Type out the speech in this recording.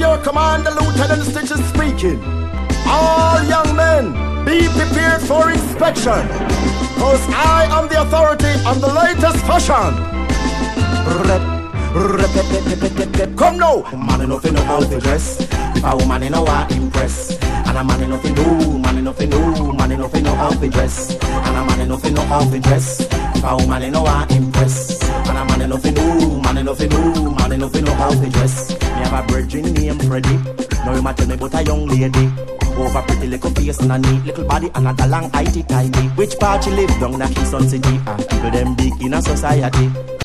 your commander, Lieutenant Stitches speaking. All young men, be prepared for inspection, cause I am the authority on the latest fashion. Come now. Man enough in know how to dress. If a woman in know how to impress. And a man enough in know, man enough in know, man enough in know how to dress. And a man enough in know how to dress. If a woman in know how to impress. And a man enough in know, man enough in know, man enough in know how to dress. Me have a virgin named Freddy. Now you might tell me about a young lady. Over pretty little face and a neat little body and a long IT tidy. Which part you live down in Kingston City? And people them big in a society.